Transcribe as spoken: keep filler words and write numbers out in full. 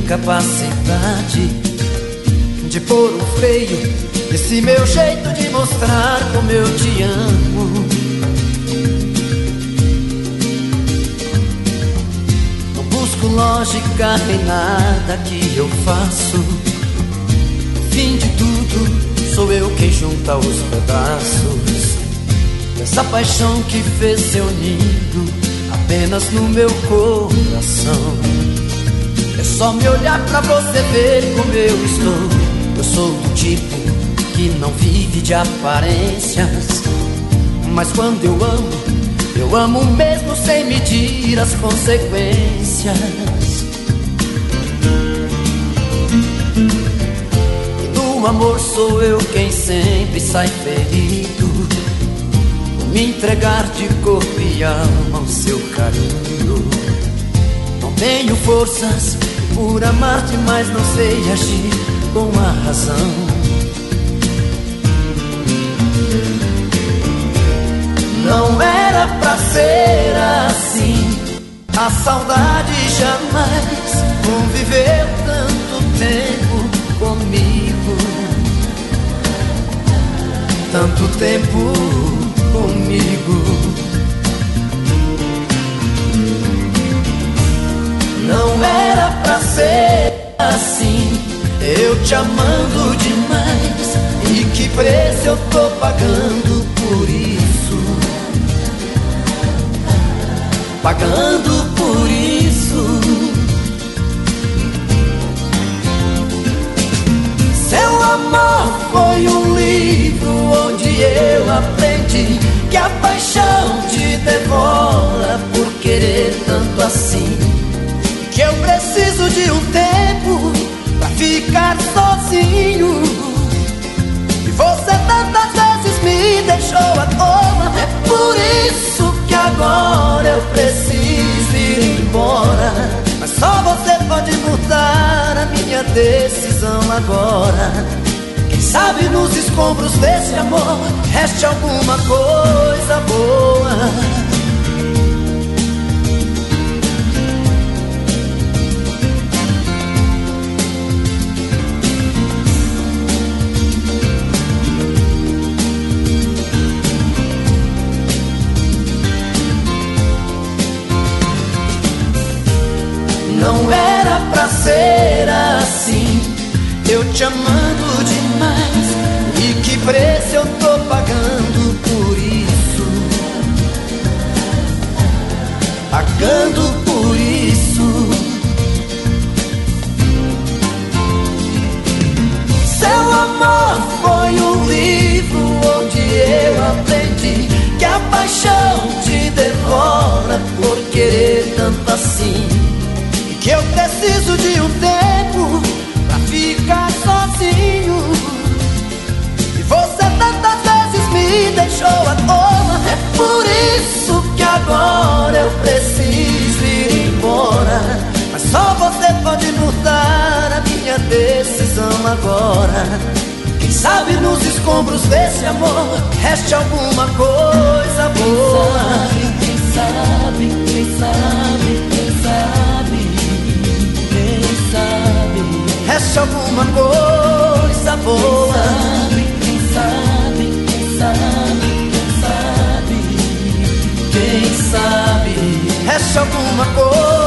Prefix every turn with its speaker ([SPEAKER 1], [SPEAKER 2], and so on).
[SPEAKER 1] capacidade de pôr um freio nesse meu jeito de mostrar como eu te amo. Não busco lógica em nada que eu faço. No fim de tudo, sou eu quem junta os pedaços dessa paixão que fez seu nido apenas no meu coração. É só me olhar pra você ver como eu estou. Eu sou do tipo que não vive de aparências, mas quando eu amo, eu amo mesmo sem medir as consequências. E no amor sou eu quem sempre sai ferido, me entregar de corpo e alma ao seu carinho. Não tenho forças por amar-te, mas não sei agir com a razão. Não era pra ser assim, a saudade jamais conviveu tanto tempo comigo. Tanto tempo comigo. Não era pra ser assim, eu te amando demais. E que preço eu tô pagando por isso? Pagando por isso. Seu amor foi um livro onde eu aprendi que a paixão te devora por querer tanto assim, que eu preciso de um tempo pra ficar sozinho. E você tantas vezes me deixou à toa. É por isso que agora eu preciso ir embora. Mas só você pode mudar a minha decisão agora. Quem sabe nos escombros desse amor reste alguma coisa boa. Não era pra ser assim, eu te amando demais. E que preço eu tô pagando por isso? Pagando por isso. Seu amor foi um livro onde eu aprendi que a paixão te devora por querer tanto assim, que eu preciso de um tempo pra ficar sozinho. E você tantas vezes me deixou à toa. É por isso que agora eu preciso ir embora. Mas só você pode mudar a minha decisão agora. Quem sabe nos escombros desse amor reste alguma coisa boa.
[SPEAKER 2] Quem sabe, quem sabe, quem sabe, quem sabe,
[SPEAKER 1] reste alguma coisa boa.
[SPEAKER 2] quem sabe, quem sabe, quem sabe,
[SPEAKER 1] Quem sabe, reste alguma coisa